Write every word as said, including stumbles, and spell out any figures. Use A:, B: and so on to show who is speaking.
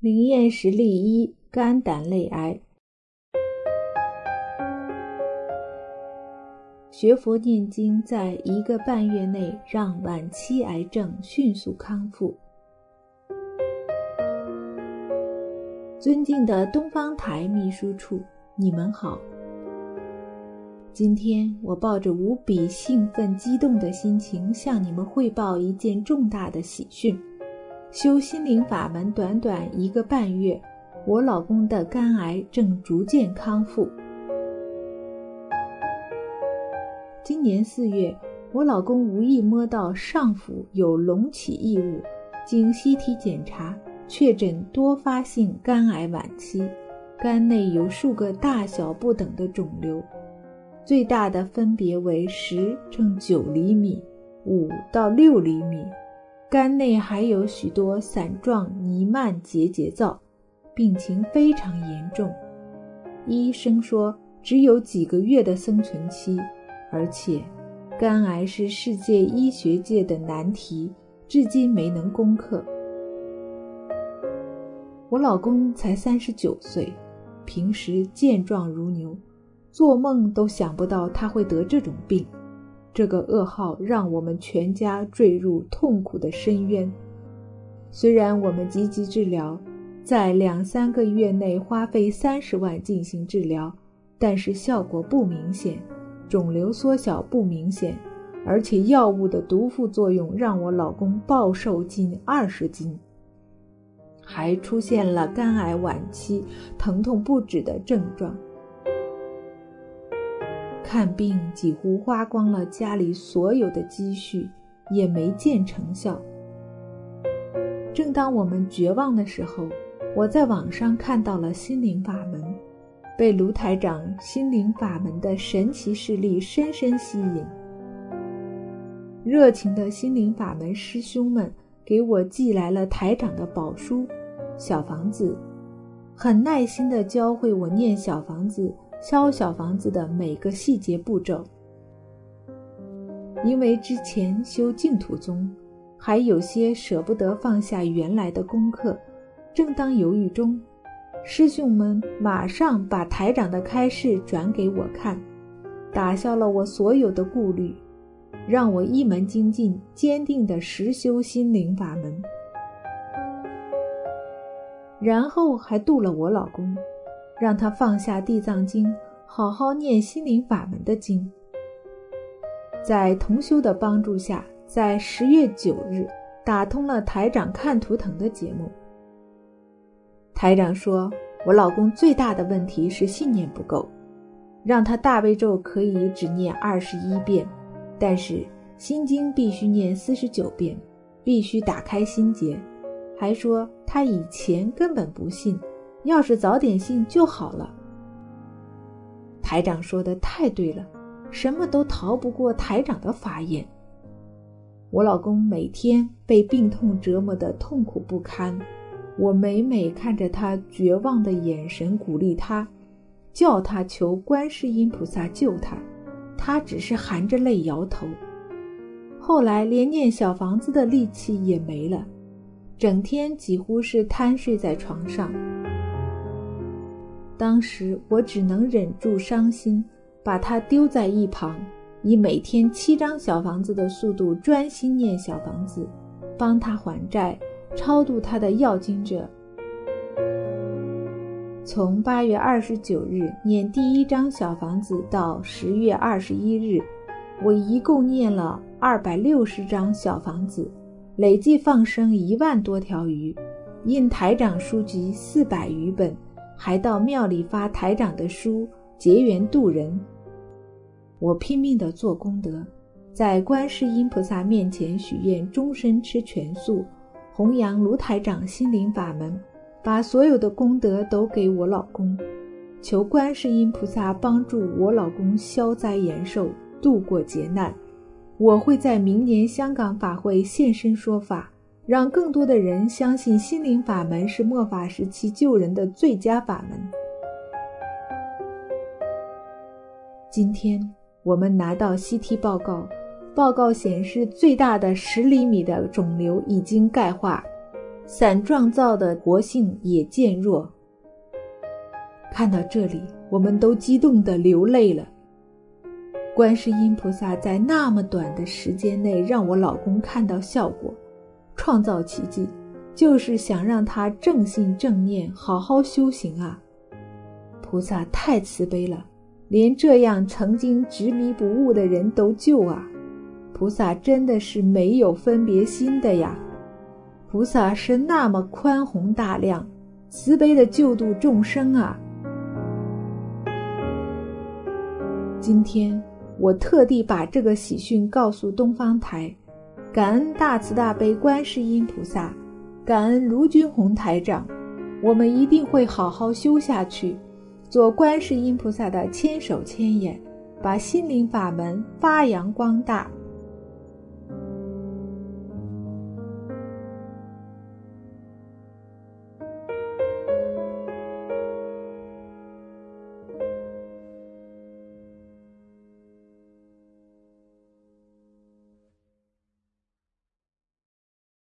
A: 灵验实例一：肝胆类癌。学佛念经，在一个半月内让晚期癌症迅速康复。尊敬的东方台秘书处，你们好。今天我抱着无比兴奋激动的心情向你们汇报一件重大的喜讯。修心灵法门短短一个半月，我老公的肝癌正逐渐康复。今年四月，我老公无意摸到上腹有隆起异物，经 C T 检查确诊多发性肝癌晚期，肝内有数个大小不等的肿瘤，最大的分别为十乘九厘米、五到六厘米，肝内还有许多伞状弥漫结节灶，病情非常严重。医生说只有几个月的生存期，而且肝癌是世界医学界的难题，至今没能攻克。我老公才三十九岁，平时健壮如牛，做梦都想不到他会得这种病。这个噩耗让我们全家坠入痛苦的深渊。虽然我们积极治疗，在两三个月内花费三十万进行治疗，但是效果不明显，肿瘤缩小不明显，而且药物的毒副作用让我老公暴瘦近二十斤，还出现了肝癌晚期疼痛不止的症状。看病几乎花光了家里所有的积蓄，也没见成效。正当我们绝望的时候，我在网上看到了心灵法门，被卢台长心灵法门的神奇事例深深吸引。热情的心灵法门师兄们给我寄来了台长的宝书小房子，很耐心地教会我念小房子烧小房子的每个细节步骤。因为之前修净土宗，还有些舍不得放下原来的功课，正当犹豫中，师兄们马上把台长的开示转给我看，打消了我所有的顾虑，让我一门精进，坚定地实修心灵法门。然后还度了我老公，让他放下地藏经，好好念心灵法门的经。在同修的帮助下，在十月九日打通了台长看图腾的节目。台长说，我老公最大的问题是信念不够，让他大悲咒可以只念二十一遍，但是心经必须念四十九遍，必须打开心结。还说他以前根本不信，要是早点信就好了。台长说的太对了，什么都逃不过台长的法眼。我老公每天被病痛折磨得痛苦不堪，我每每看着他绝望的眼神鼓励他，叫他求观世音菩萨救他，他只是含着泪摇头。后来连念小房子的力气也没了，整天几乎是瘫睡在床上。当时我只能忍住伤心，把他丢在一旁，以每天七张小房子的速度专心念小房子，帮他还债，超度他的要经者。从八月二十九日念第一张小房子到十月二十一日，我一共念了二百六十张小房子，累计放生一万多条鱼，印台长书籍四百余本，还到庙里发台长的书，结缘度人。我拼命地做功德，在观世音菩萨面前许愿终身吃全素，弘扬卢台长心灵法门，把所有的功德都给我老公，求观世音菩萨帮助我老公消灾延寿，度过劫难。我会在明年香港法会现身说法，让更多的人相信心灵法门是末法时期救人的最佳法门。今天我们拿到 C T 报告，报告显示最大的十厘米的肿瘤已经钙化， 伞状造的活性也渐弱。看到这里，我们都激动地流泪了。观世音菩萨在那么短的时间内让我老公看到效果，创造奇迹，就是想让他正信正念，好好修行啊。菩萨太慈悲了，连这样曾经执迷不悟的人都救啊。菩萨真的是没有分别心的呀。菩萨是那么宽宏大量，慈悲的救度众生啊。今天我特地把这个喜讯告诉东方台，感恩大慈大悲观世音菩萨，感恩卢军宏台长，我们一定会好好修下去，做观世音菩萨的千手千眼，把心灵法门发扬光大。